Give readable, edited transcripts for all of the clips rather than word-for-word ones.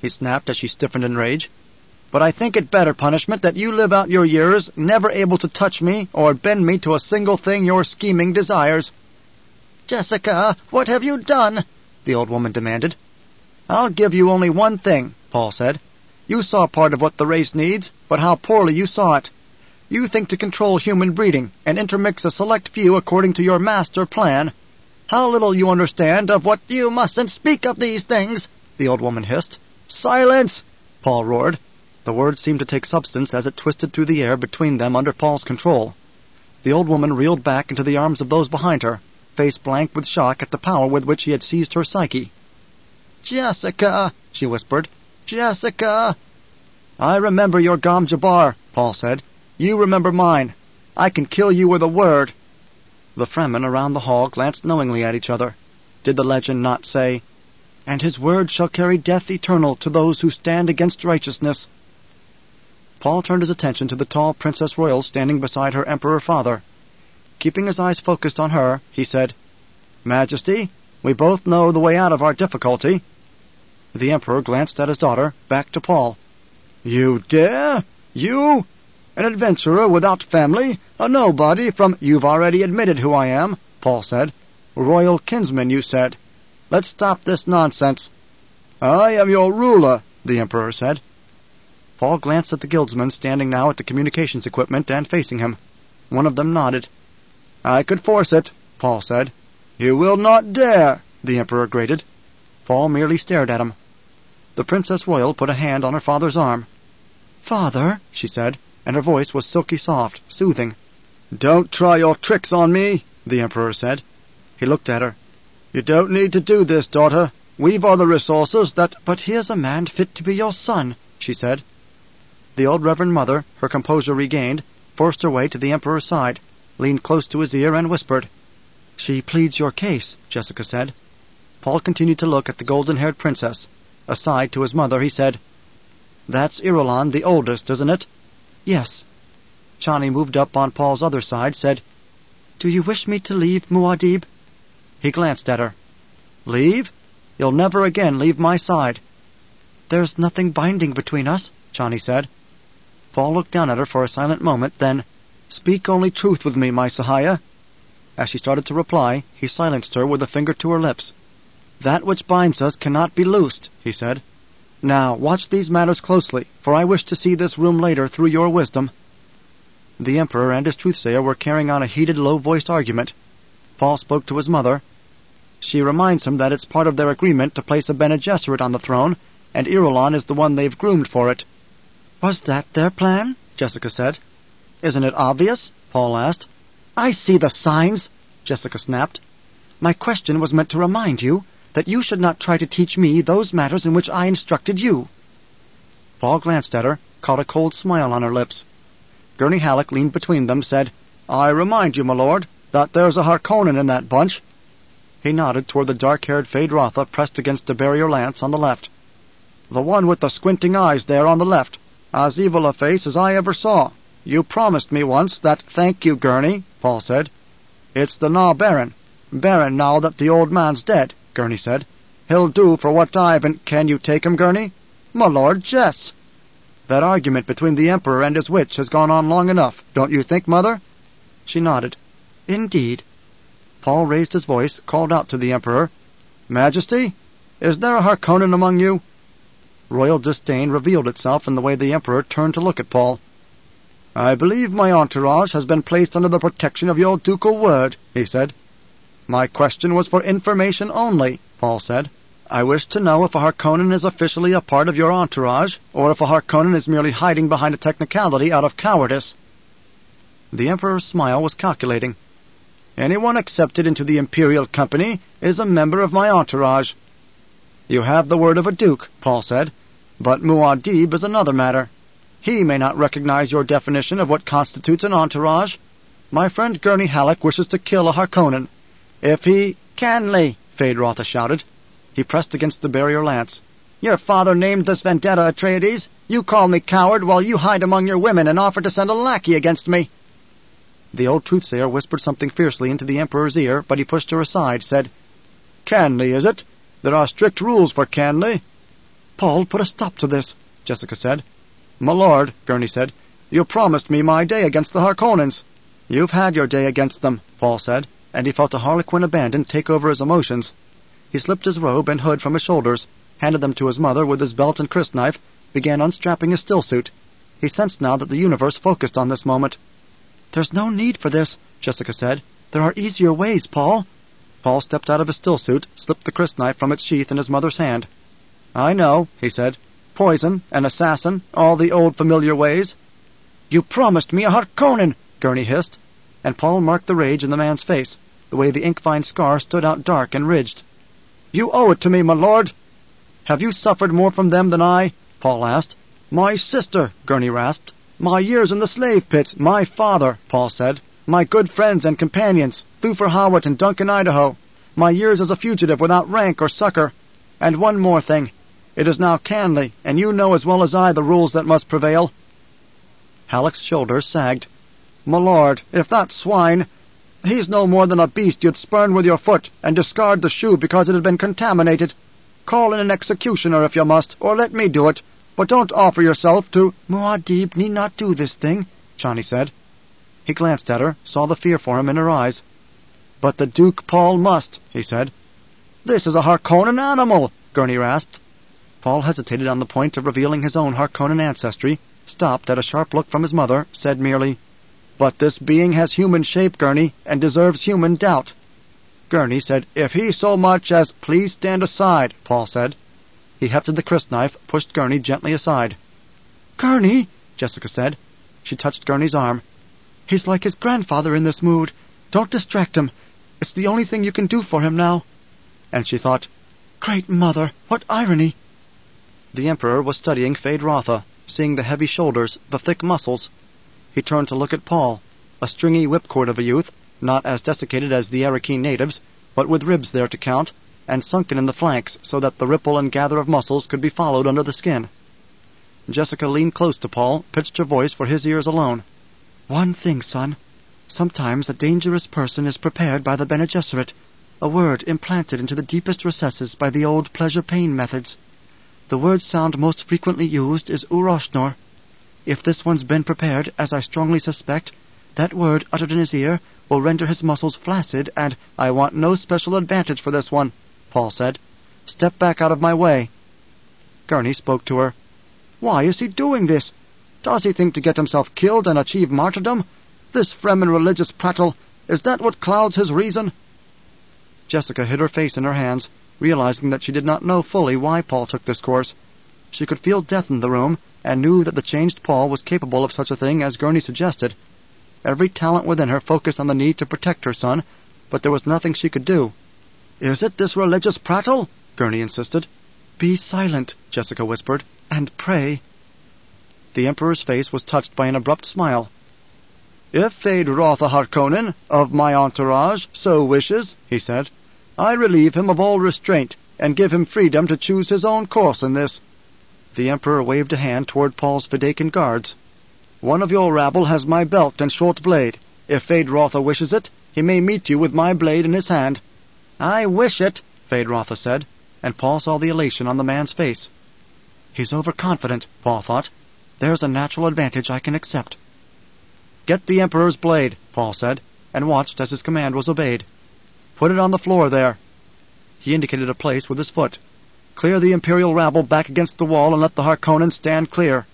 he snapped as she stiffened in rage. "But I think it better punishment that you live out your years never able to touch me or bend me to a single thing your scheming desires." "Jessica, what have you done?" the old woman demanded. "I'll give you only one thing," Paul said. "You saw part of what the race needs, but how poorly you saw it. You think to control human breeding and intermix a select few according to your master plan. How little you understand of what—" "You mustn't speak of these things," the old woman hissed. "Silence!" Paul roared. The words seemed to take substance as it twisted through the air between them under Paul's control. The old woman reeled back into the arms of those behind her, face blank with shock at the power with which he had seized her psyche. "Jessica," she whispered. "Jessica." "I remember your Gom Jabbar," Paul said. "You remember mine. I can kill you with a word." The Fremen around the hall glanced knowingly at each other. Did the legend not say, "And his word shall carry death eternal to those who stand against righteousness"? Paul turned his attention to the tall Princess Royal standing beside her Emperor father. Keeping his eyes focused on her, he said, "Majesty, we both know the way out of our difficulty." The Emperor glanced at his daughter, back to Paul. "You dare? You? An adventurer without family, a nobody from—" "You've already admitted who I am," Paul said. "Royal kinsman, you said. Let's stop this nonsense." "I am your ruler," the Emperor said. Paul glanced at the guildsmen standing now at the communications equipment and facing him. One of them nodded. "I could force it," Paul said. "You will not dare," the Emperor grated. Paul merely stared at him. The Princess Royal put a hand on her father's arm. "Father," she said, and her voice was silky soft, soothing. "Don't try your tricks on me," the Emperor said. He looked at her. "You don't need to do this, daughter. We've other resources that—" "But here's a man fit to be your son," she said. The old Reverend Mother, her composure regained, forced her way to the Emperor's side, leaned close to his ear, and whispered. "She pleads your case," Jessica said. Paul continued to look at the golden-haired princess. Aside to his mother, he said, "That's Irulan, the oldest, isn't it?" "Yes." Chani moved up on Paul's other side, said, "Do you wish me to leave Muad'Dib?" He glanced at her. "Leave? You'll never again leave my side." "There's nothing binding between us," Chani said. Paul looked down at her for a silent moment, then, "Speak only truth with me, my Sahaya." As she started to reply, he silenced her with a finger to her lips. "That which binds us cannot be loosed," he said. "Now, watch these matters closely, for I wish to see this room later through your wisdom." The Emperor and his truthsayer were carrying on a heated, low-voiced argument. Paul spoke to his mother. She reminds him that it's part of their agreement to place a Bene Gesserit on the throne, and Irulan is the one they've groomed for it. "Was that their plan?" Jessica said. "Isn't it obvious?" Paul asked. "I see the signs," Jessica snapped. "My question was meant to remind you that you should not try to teach me those matters in which I instructed you." Paul glanced at her, caught a cold smile on her lips. Gurney Halleck leaned between them, said, "I remind you, my lord, that there's a Harkonnen in that bunch." He nodded toward the dark-haired Feyd-Rautha pressed against a barrier lance on the left. "The one with the squinting eyes there on the left. As evil a face as I ever saw. You promised me once that—" "Thank you, Gurney," Paul said. "It's the Na Baron. Baron now that the old man's dead," Gurney said. "He'll do for what I've been—" "Can you take him, Gurney?" "My lord, yes." "That argument between the Emperor and his witch has gone on long enough, don't you think, Mother?" She nodded. "Indeed." Paul raised his voice, called out to the Emperor, "Majesty, is there a Harkonnen among you?" Royal disdain revealed itself in the way the Emperor turned to look at Paul. "I believe my entourage has been placed under the protection of your ducal word," he said. "My question was for information only," Paul said. "I wish to know if a Harkonnen is officially a part of your entourage, or if a Harkonnen is merely hiding behind a technicality out of cowardice." The Emperor's smile was calculating. "Anyone accepted into the Imperial Company is a member of my entourage." "You have the word of a duke," Paul said, "but Muad'Dib is another matter. He may not recognize your definition of what constitutes an entourage. My friend Gurney Halleck wishes to kill a Harkonnen. If he—" "Canley!" Feyd-Rautha shouted. He pressed against the barrier lance. "Your father named this vendetta, Atreides. You call me coward while you hide among your women and offer to send a lackey against me." The old truthsayer whispered something fiercely into the Emperor's ear, but he pushed her aside, said, "Canley, is it? There are strict rules for Canley." Paul, put a stop to this, Jessica said. "My lord," Gurney said, "you promised me my day against the Harkonnens." "You've had your day against them," Paul said, and he felt a harlequin abandon take over his emotions. He slipped his robe and hood from his shoulders, handed them to his mother with his belt and crysknife, began unstrapping his stillsuit. He sensed now that the universe focused on this moment. "There's no need for this," Jessica said. "There are easier ways, Paul." Paul stepped out of his stillsuit, slipped the crysknife from its sheath in his mother's hand. "I know," he said. "Poison, an assassin, all the old familiar ways." "You promised me a Harkonnen," Gurney hissed, and Paul marked the rage in the man's face, the way the ink-vine scar stood out dark and ridged. "You owe it to me, my lord." "Have you suffered more from them than I?" Paul asked. "My sister," Gurney rasped. "My years in the slave pit, my father," Paul said. "My good friends and companions, Thufir Hawat and Duncan Idaho. My years as a fugitive without rank or succor. And one more thing. It is now Canley, and you know as well as I the rules that must prevail." Halleck's shoulders sagged. "My lord, if that swine, he's no more than a beast you'd spurn with your foot and discard the shoe because it had been contaminated. Call in an executioner if you must, or let me do it, but don't offer yourself to—" "Muad'Dib need not do this thing," Chani said. He glanced at her, saw the fear for him in her eyes. "But the Duke Paul must," he said. "This is a Harkonnen animal," Gurney rasped. Paul hesitated on the point of revealing his own Harkonnen ancestry, stopped at a sharp look from his mother, said merely, "But this being has human shape, Gurney, and deserves human doubt." Gurney said, "If he so much as—" "Please stand aside," Paul said. He hefted the crysknife, pushed Gurney gently aside. "Gurney," Jessica said. She touched Gurney's arm. "He's like his grandfather in this mood. Don't distract him. It's the only thing you can do for him now." And she thought, "Great Mother, what irony!" The Emperor was studying Feyd-Rautha, seeing the heavy shoulders, the thick muscles. He turned to look at Paul, a stringy whipcord of a youth, not as desiccated as the Arakeen natives, but with ribs there to count, and sunken in the flanks so that the ripple and gather of muscles could be followed under the skin. Jessica leaned close to Paul, pitched her voice for his ears alone. "One thing, son. Sometimes a dangerous person is prepared by the Bene Gesserit, a word implanted into the deepest recesses by the old pleasure-pain methods. The word sound most frequently used is Uroshnor. If this one's been prepared, as I strongly suspect, that word uttered in his ear will render his muscles flaccid and—" "I want no special advantage for this one," Paul said. "Step back out of my way." Gurney spoke to her. "Why is he doing this? Does he think to get himself killed and achieve martyrdom? This Fremen religious prattle, is that what clouds his reason?" Jessica hid her face in her hands, realizing that she did not know fully why Paul took this course. She could feel death in the room, and knew that the changed Paul was capable of such a thing as Gurney suggested. Every talent within her focused on the need to protect her son, but there was nothing she could do. "Is it this religious prattle?" Gurney insisted. "Be silent," Jessica whispered, "and pray." The Emperor's face was touched by an abrupt smile. "If Feyd-Rautha Harkonnen, of my entourage, so wishes," he said, "I relieve him of all restraint, and give him freedom to choose his own course in this." The Emperor waved a hand toward Paul's Fedaykin guards. "One of your rabble has my belt and short blade. If Feyd-Rautha wishes it, he may meet you with my blade in his hand." "I wish it," Feyd-Rautha said, and Paul saw the elation on the man's face. "He's overconfident," Paul thought. "There's a natural advantage I can accept." "Get the Emperor's blade," Paul said, and watched as his command was obeyed. "Put it on the floor there." He indicated a place with his foot. "Clear the Imperial rabble back against the wall and let the Harkonnen stand clear."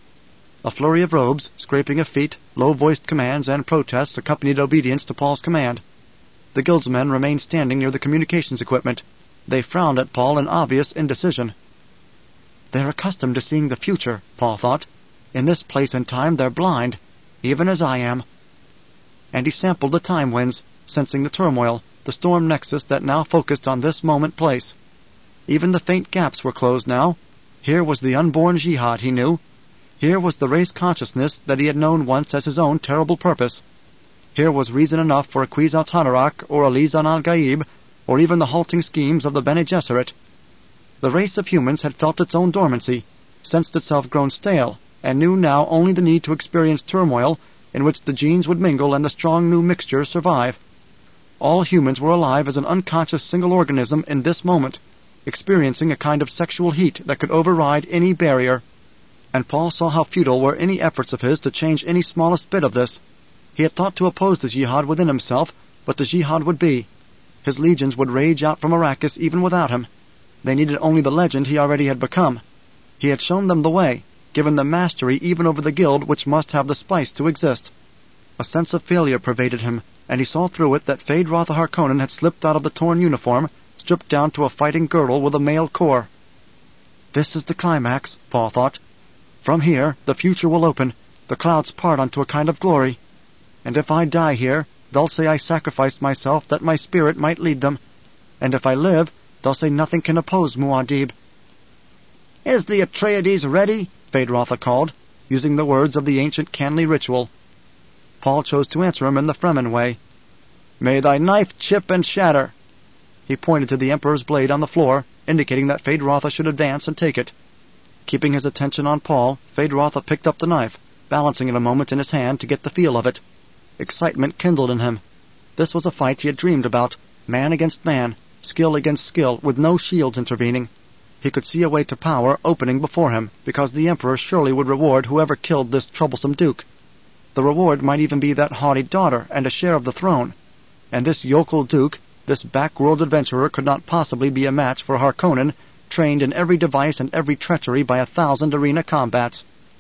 A flurry of robes, scraping of feet, low-voiced commands and protests accompanied obedience to Paul's command. The guildsmen remained standing near the communications equipment. They frowned at Paul in obvious indecision. "They're accustomed to seeing the future," Paul thought. "In this place and time they're blind, even as I am." And he sampled the time winds, sensing the turmoil, the storm nexus that now focused on this moment place. Even the faint gaps were closed now. Here was the unborn jihad he knew. Here was the race consciousness that he had known once as his own terrible purpose. Here was reason enough for a Kwisatz Haderach or a Lizan al-Gaib, or even the halting schemes of the Bene Gesserit. The race of humans had felt its own dormancy, sensed itself grown stale, and knew now only the need to experience turmoil in which the genes would mingle and the strong new mixture survive. All humans were alive as an unconscious single organism in this moment. experiencing a kind of sexual heat that could override any barrier. And Paul saw how futile were any efforts of his to change any smallest bit of this. He had thought to oppose the jihad within himself, but the jihad would be. His legions would rage out from Arrakis even without him. They needed only the legend he already had become. He had shown them the way, given them mastery even over the guild which must have the spice to exist. A sense of failure pervaded him, and he saw through it that Feyd-Rautha Harkonnen had slipped out of the torn uniform, stripped down to a fighting girdle with a male core. This is the climax, Paul thought. From here, the future will open, the clouds part onto a kind of glory. And if I die here, they'll say I sacrificed myself that my spirit might lead them. And if I live, they'll say nothing can oppose Muad'Dib. "Is the Atreides ready?" Feyd-Rautha called, using the words of the ancient Canly ritual. Paul chose to answer him in the Fremen way. "May thy knife chip and shatter." He pointed to the Emperor's blade on the floor, indicating that Feyd-Rautha should advance and take it. Keeping his attention on Paul, Feyd-Rautha picked up the knife, balancing it a moment in his hand to get the feel of it. Excitement kindled in him. This was a fight he had dreamed about, man against man, skill against skill, with no shields intervening. He could see a way to power opening before him, because the Emperor surely would reward whoever killed this troublesome duke. The reward might even be that haughty daughter and a share of the throne. And this yokel duke, this back-world adventurer, could not possibly be a match for Harkonnen, trained in every device and every treachery by 1,000 arena combats.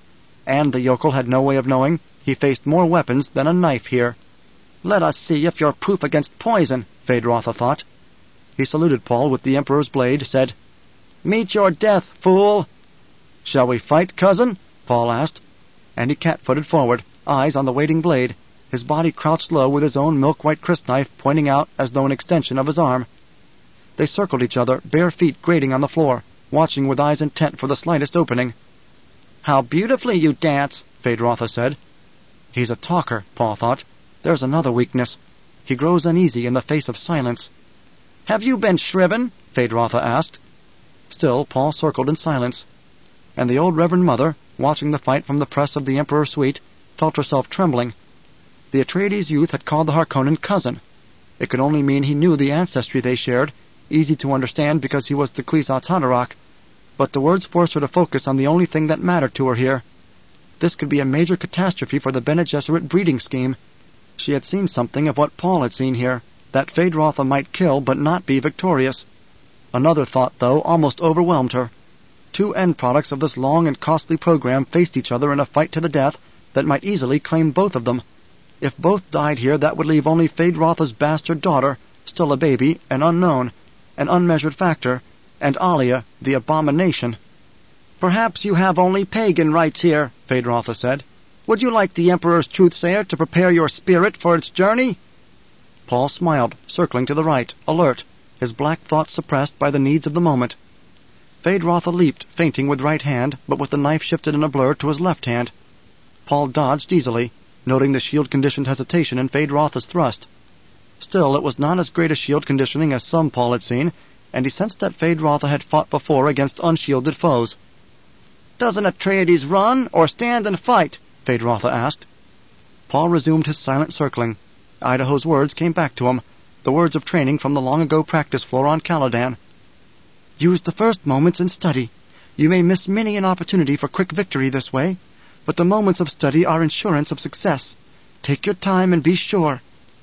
And the yokel had no way of knowing he faced more weapons than a knife here. "Let us see if you're proof against poison," Feyd-Rautha thought. He saluted Paul with the Emperor's blade, said, "Meet your death, fool!" "Shall we fight, cousin?" Paul asked. And he cat-footed forward, eyes on the waiting blade, his body crouched low with his own milk-white crysknife pointing out as though an extension of his arm. They circled each other, bare feet grating on the floor, watching with eyes intent for the slightest opening. "How beautifully you dance," Feyd-Rautha said. He's a talker, Paul thought. There's another weakness. He grows uneasy in the face of silence. "Have you been shriven?" Feyd-Rautha asked. Still, Paul circled in silence. And the old Reverend Mother, watching the fight from the press of the Emperor's suite, felt herself trembling. The Atreides youth had called the Harkonnen cousin. It could only mean he knew the ancestry they shared, easy to understand because he was the Kwisatz Haderach. But the words forced her to focus on the only thing that mattered to her here. This could be a major catastrophe for the Bene Gesserit breeding scheme. She had seen something of what Paul had seen here, that Feyd-Rautha might kill but not be victorious. Another thought, though, almost overwhelmed her. Two end products of this long and costly program faced each other in a fight to the death that might easily claim both of them. If both died here, that would leave only Feyd-Rautha's bastard daughter, still a baby, an unknown, an unmeasured factor, and Alia, the abomination. "Perhaps you have only pagan rites here," Feyd-Rautha said. "Would you like the Emperor's truth-sayer to prepare your spirit for its journey?" Paul smiled, circling to the right, alert, his black thoughts suppressed by the needs of the moment. Feyd-Rautha leaped, feinting with right hand, but with the knife shifted in a blur to his left hand. Paul dodged easily, noting the shield-conditioned hesitation in Feyd-Rautha's thrust. Still, it was not as great a shield conditioning as some Paul had seen, and he sensed that Feyd-Rautha had fought before against unshielded foes. "Does an Atreides run, or stand and fight?" Feyd-Rautha asked. Paul resumed his silent circling. Idaho's words came back to him, the words of training from the long-ago practice floor on Caladan. "Use the first moments in study. You may miss many an opportunity for quick victory this way, but the moments of study are insurance of success. Take your time and be sure."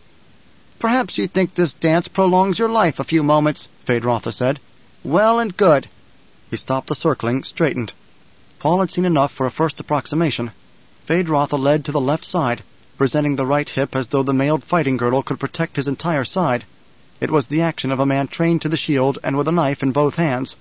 "Perhaps you think this dance prolongs your life a few moments," Feyd-Rautha said. "Well and good." He stopped the circling, straightened. Paul had seen enough for a first approximation. Feyd-Rautha led to the left side, presenting the right hip as though the mailed fighting girdle could protect his entire side. It was the action of a man trained to the shield and with a knife in both hands.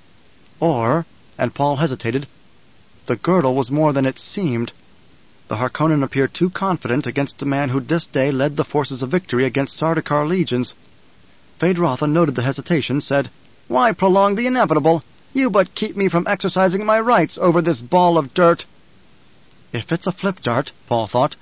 Or, and Paul hesitated, the girdle was more than it seemed. The Harkonnen appeared too confident against a man who this day led the forces of victory against Sardaukar legions. Feyd-Rautha noted the hesitation, said, "Why prolong the inevitable? You but keep me from exercising my rights over this ball of dirt." If it's a flip dart, Paul thought,